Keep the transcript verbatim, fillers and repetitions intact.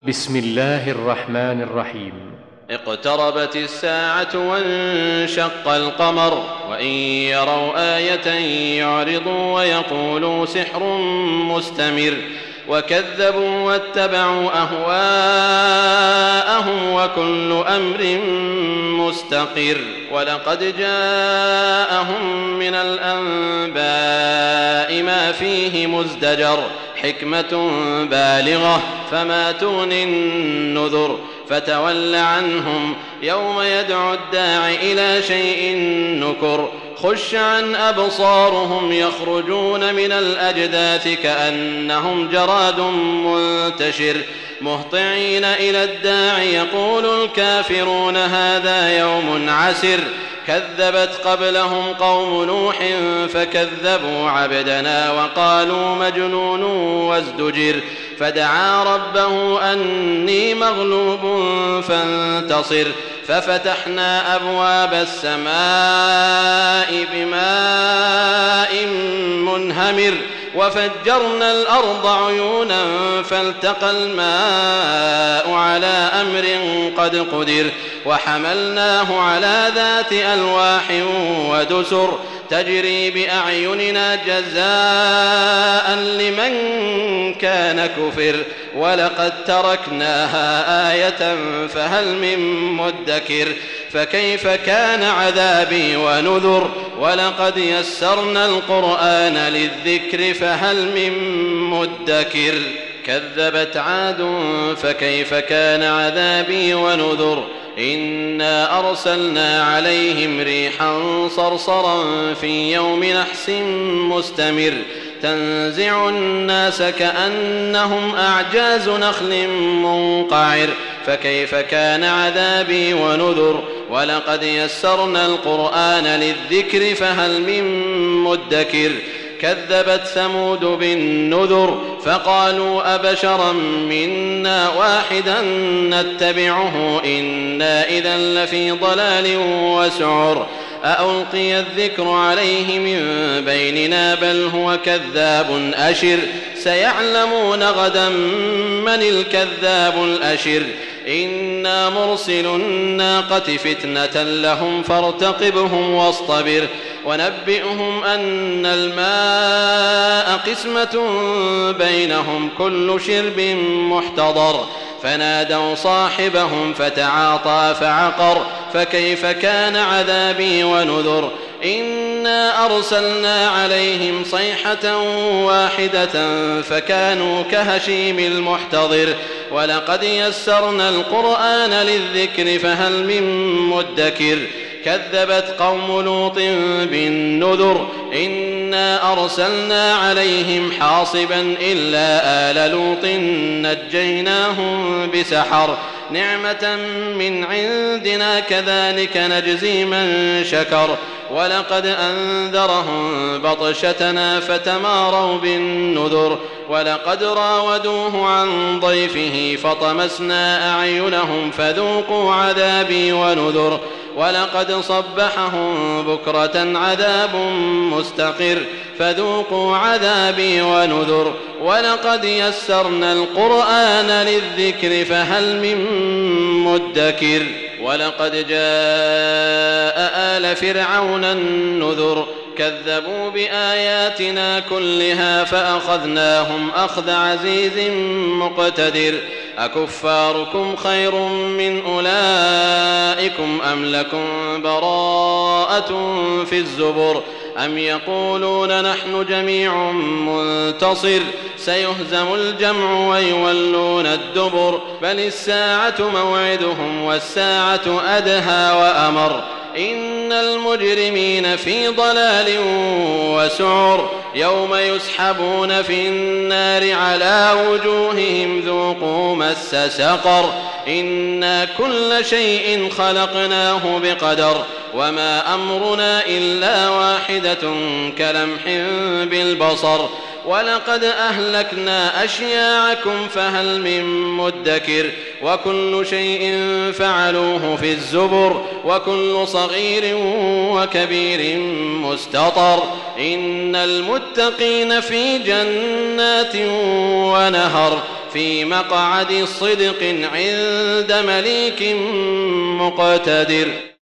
بسم الله الرحمن الرحيم. اقتربت الساعة وانشق القمر وإن يروا آية يعرضوا ويقولوا سحر مستمر وكذبوا واتبعوا أهواءهم وكل أمر مستقر. ولقد جاءهم من الأنباء ما فيه مزدجر حكمة بالغة فما تغني النذر. فتول عنهم يوم يدعو الداع إلى شيء نكر. خش عن أبصارهم يخرجون من الأجداث كأنهم جراد منتشر مهطعين إلى الداع يقول الكافرون هذا يوم عسر. كذبت قبلهم قوم نوح فكذبوا عبدنا وقالوا مجنون وازدجر. فدعا ربه أني مغلوب فانتصر. ففتحنا أبواب السماء بماء منهمر وفجرنا الأرض عيونا فالتقى الماء على أمر قد قدر. وحملناه على ذات ألواح ودسر تجري بأعيننا جزاء لمن كان كفر. ولقد تركناها آية فهل من مدكر. فكيف كان عذابي ونذر. ولقد يسرنا القرآن للذكر فهل من مدكر. كذبت عاد فكيف كان عذابي ونذر. إنا أرسلنا عليهم ريحا صرصرا في يوم نحس مستمر تنزع الناس كأنهم أعجاز نخل منقعر. فكيف كان عذابي ونذر. ولقد يسرنا القرآن للذكر فهل من مدكر. كذبت ثمود بالنذر فقالوا أبشرا منا واحدا نتبعه إنا إذا لفي ضلال وسعر. أألقي الذكر عليه من بيننا بل هو كذاب أشر. سيعلمون غدا من الكذاب الأشر. إنا مرسل الناقة فتنة لهم فارتقبهم واصطبر. ونبئهم أن الماء قسمة بينهم كل شرب محتضر. فنادوا صاحبهم فتعاطى فعقر. فكيف كان عذابي ونذر. إنا أرسلنا عليهم صيحة واحدة فكانوا كهشيم المحتضر. ولقد يسرنا القرآن للذكر فهل من مدكر. كذبت قوم لوط بالنذر. إنا أرسلنا عليهم حاصبا إلا آل لوط نجيناهم بسحر نعمة من عندنا كذلك نجزي من شكر. ولقد أنذرهم بطشتنا فتماروا بالنذر. ولقد راودوه عن ضيفه فطمسنا أعينهم فذوقوا عذابي ونذر. ولقد صبحهم بكرة عذاب مستقر فذوقوا عذابي ونذر. ولقد يسرنا القرآن للذكر فهل من مدكر. ولقد جاء آل فرعون النذر. كذبوا بآياتنا كلها فأخذناهم أخذ عزيز مقتدر. أكفاركم خير من أولئكم أم لكم براءة في الزبر. أم يقولون نحن جميع منتصر. سيهزم الجمع ويولون الدبر. بل الساعة موعدهم والساعة أدهى وأمر. إن المجرمين في ضلال وسعر. يوم يسحبون في النار على وجوههم ذوقوا مس سقر. إنا كل شيء خلقناه بقدر وما أمرنا إلا واحدة كلمح بالبصر. ولقد أهلكنا أشياعكم فهل من مدكر. وكل شيء فعلوه في الزبر. وكل صغير وكبير مستطر. إن المتقين في جنات ونهر. في مقعد صدق عند مليك مقتدر.